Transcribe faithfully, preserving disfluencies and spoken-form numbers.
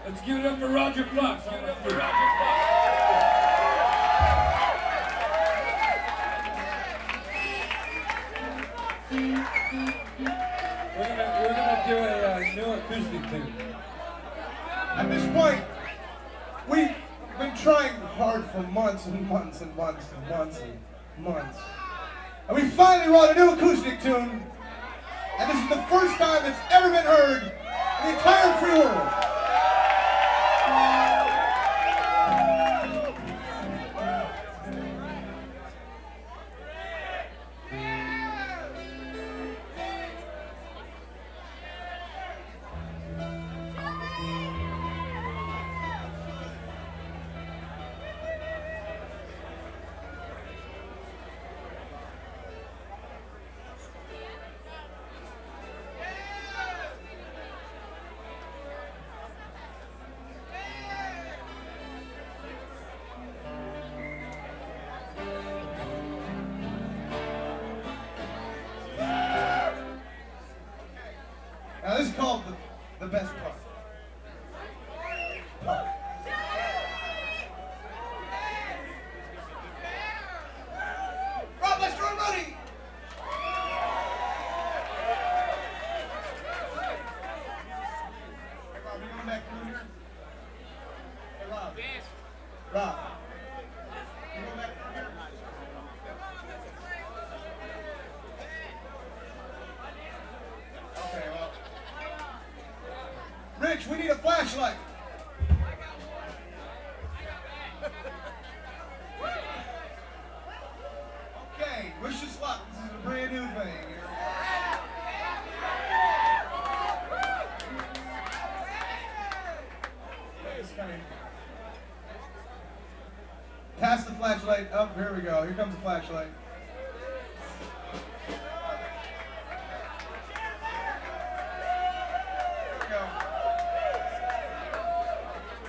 Let's give it up for Roger Fox. Give it up for Roger Fox. We're gonna, we're gonna do a uh, new acoustic tune. At this point, we've been trying hard for months and months and months and months and months. And we finally wrote a new acoustic tune. And this is the first time it's ever been heard in the entire free world. Now this is called the, the best part. Part. Rob, let's run ready! Hey Rob, you going back through here? Hey Rob. Rob. You going back through here? Okay, well. Rich, we need a flashlight. Okay, wish us luck. This is a brand new thing here. Pass the flashlight up. Here we go. Here comes the flashlight.